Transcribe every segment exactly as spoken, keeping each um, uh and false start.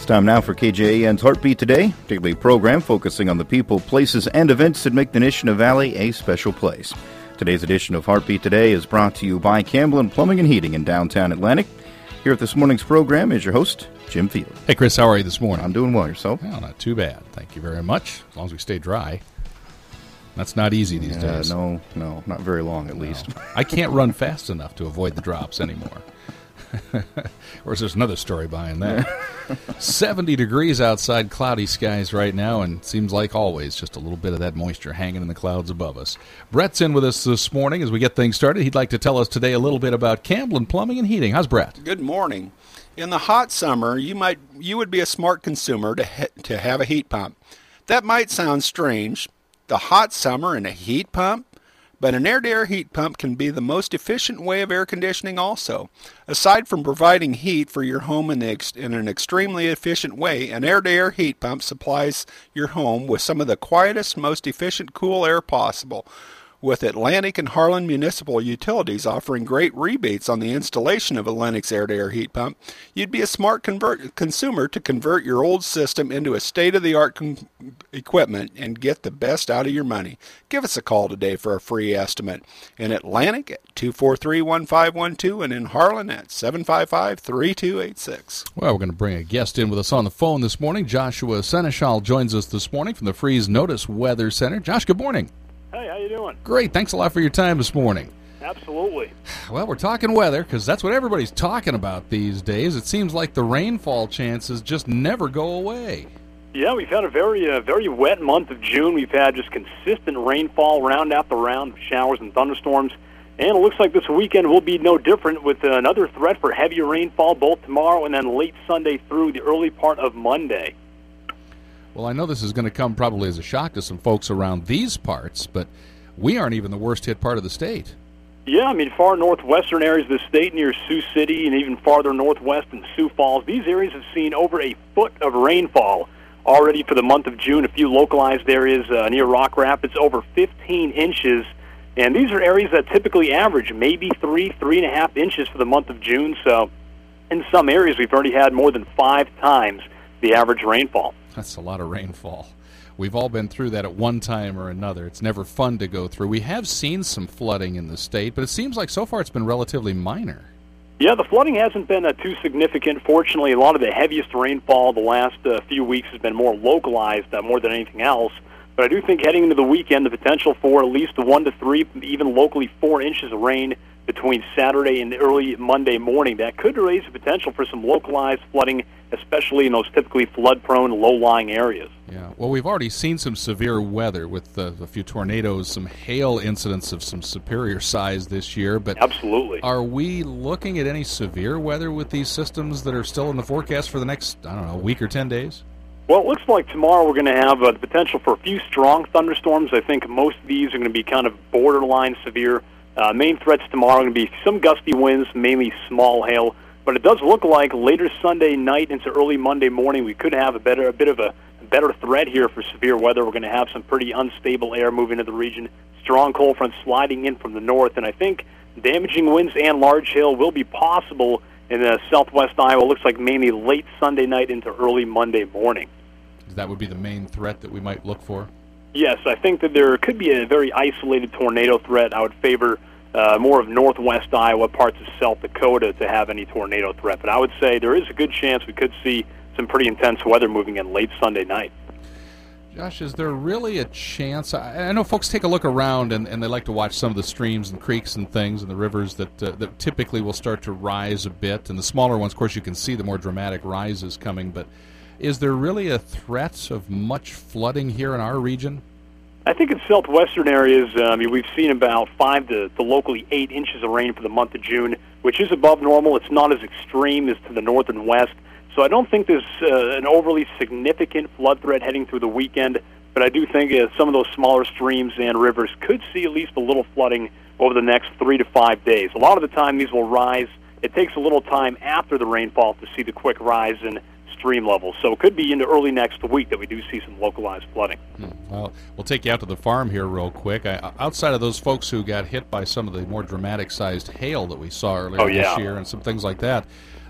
It's time now for K J A N's Heartbeat Today, daily program focusing on the people, places, and events that make the Nishnah Valley a special place. Today's edition of Heartbeat Today is brought to you by Camblin Plumbing and Heating in downtown Atlantic. Here at this morning's program is your host, Jim Field. Hey, Chris, how are you this morning? I'm doing well. Yourself? Well, not too bad. Thank you very much, as long as we stay dry. That's not easy these uh, days. No, no, not very long at no. least. I can't run fast enough to avoid the drops anymore. Or is there's another story behind that? seventy degrees outside, cloudy skies right now, and seems like always just a little bit of that moisture hanging in the clouds above us. Brett's in with us this morning as we get things started. He'd like to tell us today a little bit about Camblin Plumbing and Heating. How's Brett? Good morning. In the hot summer, you might you would be a smart consumer to ha- to have a heat pump. That might sound strange. The hot summer and a heat pump? But an air-to-air heat pump can be the most efficient way of air conditioning also. Aside from providing heat for your home in, the ex- in an extremely efficient way, an air-to-air heat pump supplies your home with some of the quietest, most efficient cool air possible. With Atlantic and Harlan Municipal Utilities offering great rebates on the installation of a Lennox air-to-air heat pump, you'd be a smart convert- consumer to convert your old system into a state-of-the-art con- equipment and get the best out of your money. Give us a call today for a free estimate. In Atlantic at two four three, one five one two and in Harlan at seven five five, three two eight six. Well, we're going to bring a guest in with us on the phone this morning. Joshua Seneschal joins us this morning from the Freeze Notice Weather Center. Josh, good morning. Hey, how you doing? Great. Thanks a lot for your time this morning. Absolutely. Well, we're talking weather because that's what everybody's talking about these days. It seems like the rainfall chances just never go away. Yeah, we've had a very uh, very wet month of June. We've had just consistent rainfall round after round, showers and thunderstorms. And it looks like this weekend will be no different with uh, another threat for heavier rainfall both tomorrow and then late Sunday through the early part of Monday. Well, I know this is going to come probably as a shock to some folks around these parts, but we aren't even the worst-hit part of the state. Yeah, I mean, far northwestern areas of the state near Sioux City and even farther northwest in Sioux Falls, these areas have seen over a foot of rainfall already for the month of June. A few localized areas uh, near Rock Rapids, over fifteen inches. And these are areas that typically average maybe three, three and a half inches for the month of June. So in some areas, we've already had more than five times the average rainfall. That's a lot of rainfall. We've all been through that at one time or another. It's never fun to go through. We have seen some flooding in the state, but it seems like so far it's been relatively minor. Yeah, the flooding hasn't been uh, too significant. Fortunately, a lot of the heaviest rainfall the last uh, few weeks has been more localized uh, more than anything else. But I do think heading into the weekend, the potential for at least one to three, even locally four inches of rain between Saturday and early Monday morning. That could raise the potential for some localized flooding, especially in those typically flood-prone, low-lying areas. Yeah, well, we've already seen some severe weather with uh, a few tornadoes, some hail incidents of some superior size this year. But absolutely, are we looking at any severe weather with these systems that are still in the forecast for the next, I don't know, week or ten days? Well, it looks like tomorrow we're going to have uh, the potential for a few strong thunderstorms. I think most of these are going to be kind of borderline severe. Uh, main threats tomorrow are going to be some gusty winds, mainly small hail. But it does look like later Sunday night into early Monday morning we could have a better, a bit of a better threat here for severe weather. We're going to have some pretty unstable air moving into the region, strong cold front sliding in from the north, and I think damaging winds and large hail will be possible in uh, southwest Iowa. It looks like mainly late Sunday night into early Monday morning. That would be the main threat that we might look for? Yes, I think that there could be a very isolated tornado threat. I would favor uh, more of northwest Iowa, parts of South Dakota to have any tornado threat. But I would say there is a good chance we could see some pretty intense weather moving in late Sunday night. Josh, is there really a chance? I, I know folks take a look around and, and they like to watch some of the streams and creeks and things and the rivers that uh, that typically will start to rise a bit. And the smaller ones, of course, you can see the more dramatic rises coming. But is there really a threat of much flooding here in our region? I think in southwestern areas, uh, I mean, we've seen about five to, to locally eight inches of rain for the month of June, which is above normal. It's not as extreme as to the north and west. So I don't think there's uh, an overly significant flood threat heading through the weekend, but I do think uh, some of those smaller streams and rivers could see at least a little flooding over the next three to five days. A lot of the time these will rise. It takes a little time after the rainfall to see the quick rise in stream levels. So it could be into early next week that we do see some localized flooding. Hmm. Well, we'll take you out to the farm here real quick. I, outside of those folks who got hit by some of the more dramatic-sized hail that we saw earlier oh, yeah. this year and some things like that,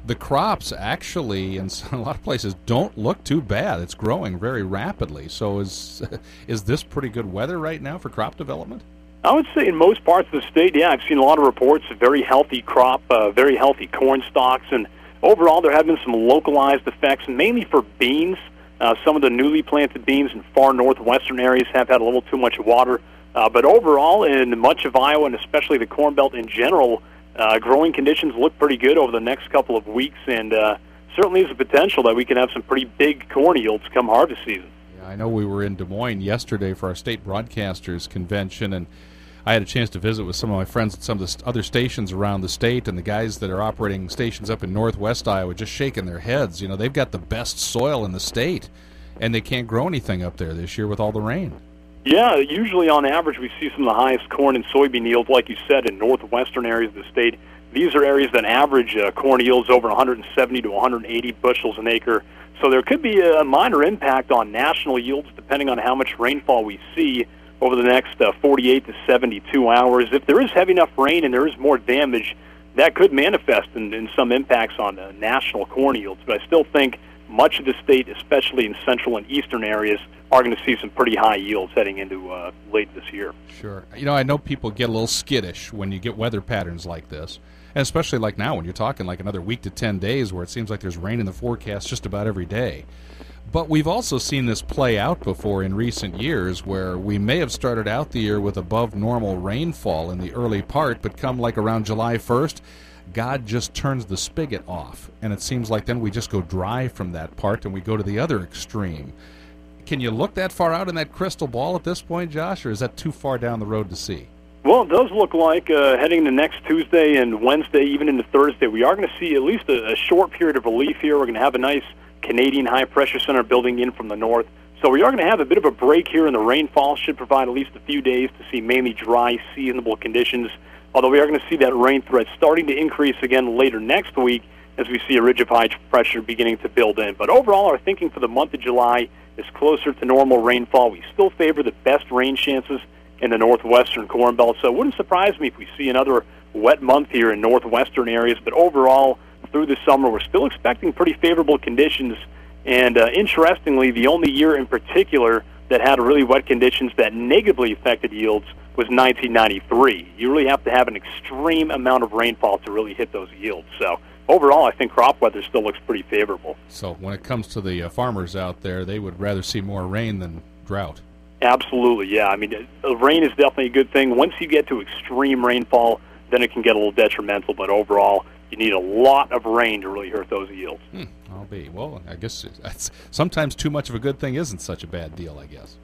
the crops actually in a lot of places don't look too bad. It's growing very rapidly. So is is this pretty good weather right now for crop development? I would say in most parts of the state, yeah, I've seen a lot of reports of very healthy crop, uh, very healthy corn stalks, and overall there have been some localized effects, mainly for beans. Uh, some of the newly planted beans in far northwestern areas have had a little too much water. Uh, but overall, in much of Iowa, and especially the Corn Belt in general, uh, growing conditions look pretty good over the next couple of weeks, and uh, certainly is a potential that we can have some pretty big corn yields come harvest season. Yeah, I know we were in Des Moines yesterday for our state broadcasters convention, and I had a chance to visit with some of my friends at some of the other stations around the state, and the guys that are operating stations up in northwest Iowa just shaking their heads. You know, they've got the best soil in the state, and they can't grow anything up there this year with all the rain. Yeah, usually on average we see some of the highest corn and soybean yields, like you said, in northwestern areas of the state. These are areas that average uh, corn yields over one hundred seventy to one hundred eighty bushels an acre. So there could be a minor impact on national yields depending on how much rainfall we see over the next uh, forty-eight to seventy-two hours. If there is heavy enough rain and there is more damage, that could manifest in, in some impacts on uh, national corn yields. But I still think much of the state, especially in central and eastern areas, are going to see some pretty high yields heading into uh, late this year. Sure. You know, I know people get a little skittish when you get weather patterns like this, and especially like now when you're talking like another week to ten days where it seems like there's rain in the forecast just about every day. But we've also seen this play out before in recent years where we may have started out the year with above normal rainfall in the early part, but come like around July first, God just turns the spigot off, and it seems like then we just go dry from that part and we go to the other extreme. Can you look that far out in that crystal ball at this point, Josh, or is that too far down the road to see? Well, it does look like uh, heading into next Tuesday and Wednesday, even into Thursday, we are going to see at least a, a short period of relief here. We're going to have a nice Canadian high-pressure center building in from the north. So we are going to have a bit of a break here, and the rainfall should provide at least a few days to see mainly dry, seasonable conditions, although we are going to see that rain threat starting to increase again later next week as we see a ridge of high pressure beginning to build in. But overall, our thinking for the month of July is closer to normal rainfall. We still favor the best rain chances in the northwestern Corn Belt, so it wouldn't surprise me if we see another wet month here in northwestern areas. But overall, through the summer, we're still expecting pretty favorable conditions. And uh, interestingly, the only year in particular that had really wet conditions that negatively affected yields was nineteen ninety-three. You really have to have an extreme amount of rainfall to really hit those yields. So overall, I think crop weather still looks pretty favorable. So when it comes to the uh, farmers out there, they would rather see more rain than drought. Absolutely, yeah. I mean, uh, rain is definitely a good thing. Once you get to extreme rainfall, then it can get a little detrimental. But overall, you need a lot of rain to really hurt those yields. Hmm, I'll be. Well, I guess that's, sometimes too much of a good thing isn't such a bad deal, I guess.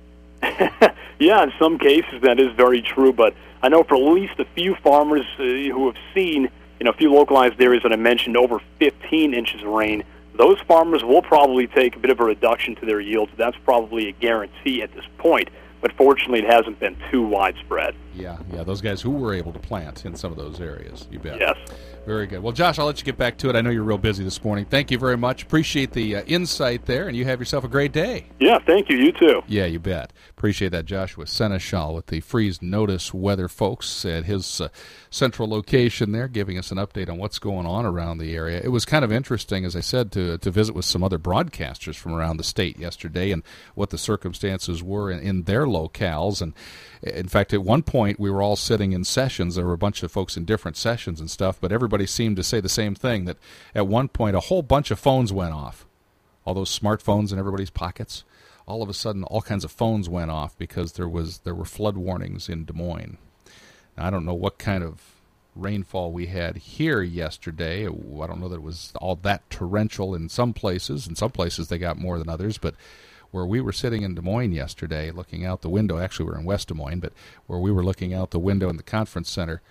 Yeah, in some cases that is very true, but I know for at least a few farmers uh, who have seen, you know, a few localized areas that I mentioned, over fifteen inches of rain, those farmers will probably take a bit of a reduction to their yields. That's probably a guarantee at this point, but fortunately it hasn't been too widespread. Yeah, yeah, those guys who were able to plant in some of those areas, you bet. Yes. Very good. Well, Josh, I'll let you get back to it. I know you're real busy this morning. Thank you very much. Appreciate the uh, insight there, and you have yourself a great day. Yeah, thank you. You too. Yeah, you bet. Appreciate that, Joshua Seneschal with the Freeze Notice weather folks at his uh, central location there, giving us an update on what's going on around the area. It was kind of interesting, as I said, to to visit with some other broadcasters from around the state yesterday and what the circumstances were in, in their locales. And in fact, at one point, we were all sitting in sessions. There were a bunch of folks in different sessions and stuff, but everybody seemed to say the same thing, that at one point, a whole bunch of phones went off. All those smartphones in everybody's pockets. All of a sudden, all kinds of phones went off because there was there were flood warnings in Des Moines. Now, I don't know what kind of rainfall we had here yesterday. I don't know that it was all that torrential in some places. In some places, they got more than others, but where we were sitting in Des Moines yesterday, looking out the window, actually we were in West Des Moines, but where we were looking out the window in the conference center,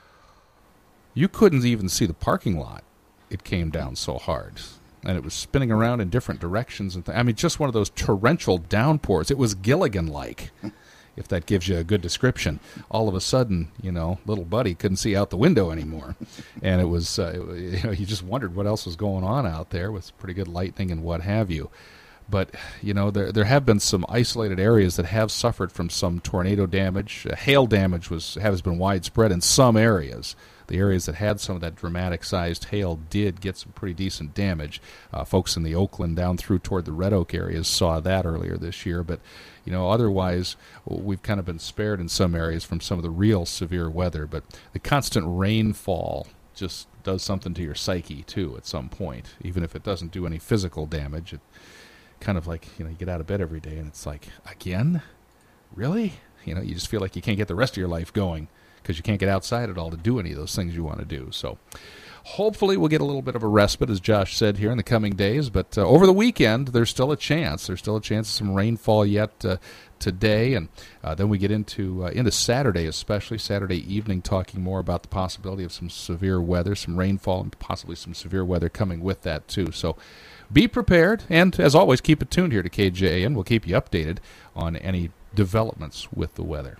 you couldn't even see the parking lot. It came down so hard. And it was spinning around in different directions. And th- I mean, just one of those torrential downpours. It was Gilligan-like, if that gives you a good description. All of a sudden, you know, little buddy couldn't see out the window anymore. And it was, uh, you know, you just wondered what else was going on out there with pretty good lightning and what have you. But, you know, there there have been some isolated areas that have suffered from some tornado damage. Uh, hail damage was has been widespread in some areas. The areas that had some of that dramatic-sized hail did get some pretty decent damage. Uh, folks in the Oakland down through toward the Red Oak areas saw that earlier this year. But, you know, otherwise, we've kind of been spared in some areas from some of the real severe weather. But the constant rainfall just does something to your psyche, too, at some point. Even if it doesn't do any physical damage, it kind of like, you know, you get out of bed every day and it's like, again? Really? You know, you just feel like you can't get the rest of your life going because you can't get outside at all to do any of those things you want to do. So hopefully we'll get a little bit of a respite, as Josh said, here in the coming days. But uh, over the weekend, there's still a chance. There's still a chance of some rainfall yet uh, today. And uh, then we get into, uh, into Saturday, especially Saturday evening, talking more about the possibility of some severe weather, some rainfall, and possibly some severe weather coming with that, too. So be prepared. And, as always, keep it tuned here to K J A N. We'll keep you updated on any developments with the weather.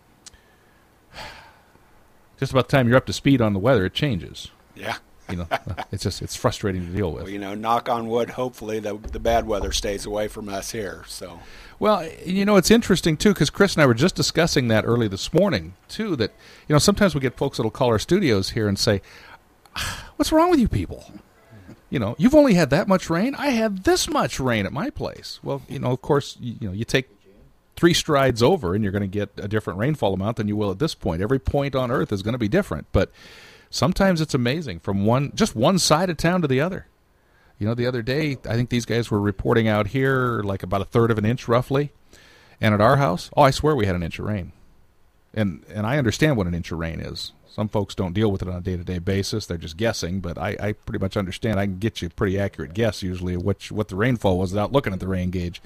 Just about the time you're up to speed on the weather, it changes. Yeah. You know, it's just it's frustrating to deal with. Well, you know, knock on wood, hopefully the the bad weather stays away from us here. So, well, you know, it's interesting too, because Chris and I were just discussing that early this morning too. That, you know, sometimes we get folks that'll call our studios here and say, "What's wrong with you people? You know, you've only had that much rain. I had this much rain at my place." Well, you know, of course, you, you know, you take three strides over and you're going to get a different rainfall amount than you will at this point. Every point on Earth is going to be different, but sometimes it's amazing from one just one side of town to the other. You know, the other day, I think these guys were reporting out here like about a third of an inch roughly, and at our house, oh, I swear we had an inch of rain. And and I understand what an inch of rain is. Some folks don't deal with it on a day-to-day basis. They're just guessing, but I, I pretty much understand. I can get you a pretty accurate guess usually of which, what the rainfall was without looking at the rain gauge.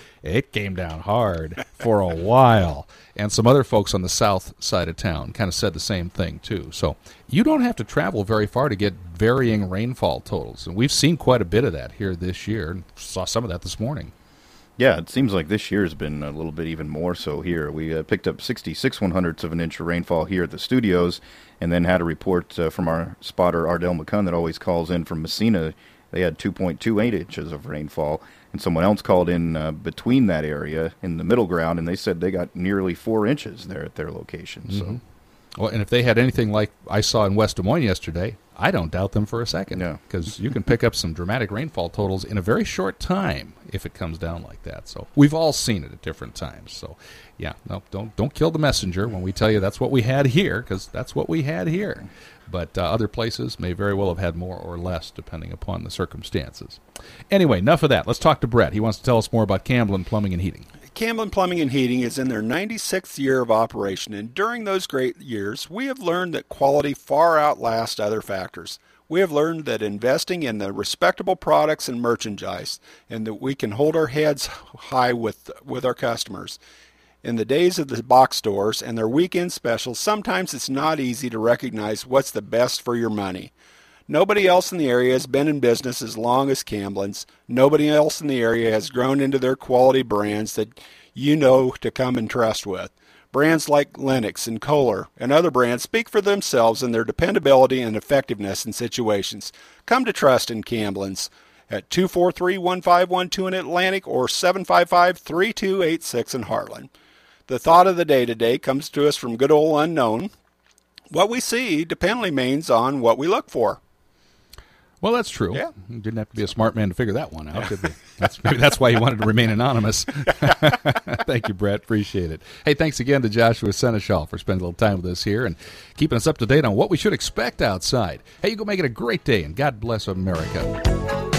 It came down hard for a while. And some other folks on the south side of town kind of said the same thing, too. So you don't have to travel very far to get varying rainfall totals. And we've seen quite a bit of that here this year, and saw some of that this morning. Yeah, it seems like this year's been a little bit even more so here. We uh, picked up sixty-six one-hundredths of an inch of rainfall here at the studios, and then had a report uh, from our spotter, Ardell McCunn, that always calls in from Messina. They had two point two eight inches of rainfall. And someone else called in uh, between that area in the middle ground, and they said they got nearly four inches there at their location. Mm-hmm. So, well, and if they had anything like I saw in West Des Moines yesterday, I don't doubt them for a second. Yeah. Because you can pick up some dramatic rainfall totals in a very short time if it comes down like that. So we've all seen it at different times. So, yeah, no, don't don't kill the messenger when we tell you that's what we had here, because that's what we had here. But uh, other places may very well have had more or less, depending upon the circumstances. Anyway, enough of that. Let's talk to Brett. He wants to tell us more about Camblin Plumbing and Heating. Camblin Plumbing and Heating is in their ninety-sixth year of operation, and during those great years, we have learned that quality far outlasts other factors. We have learned that investing in the respectable products and merchandise, and that we can hold our heads high with with our customers. In the days of the box stores and their weekend specials, sometimes it's not easy to recognize what's the best for your money. Nobody else in the area has been in business as long as Camblin's. Nobody else in the area has grown into their quality brands that you know to come and trust with. Brands like Lennox and Kohler and other brands speak for themselves in their dependability and effectiveness in situations. Come to trust in Camblin's at two four three, one five one two in Atlantic or seven five five, three two eight six in Heartland. The thought of the day today comes to us from good old unknown. What we see dependently means on what we look for. Well, that's true. Yeah. You didn't have to be a smart man to figure that one out, yeah. Did we? That's, maybe that's why you wanted to remain anonymous. Thank you, Brett. Appreciate it. Hey, thanks again to Joshua Seneschal for spending a little time with us here and keeping us up to date on what we should expect outside. Hey, you go make it a great day, and God bless America.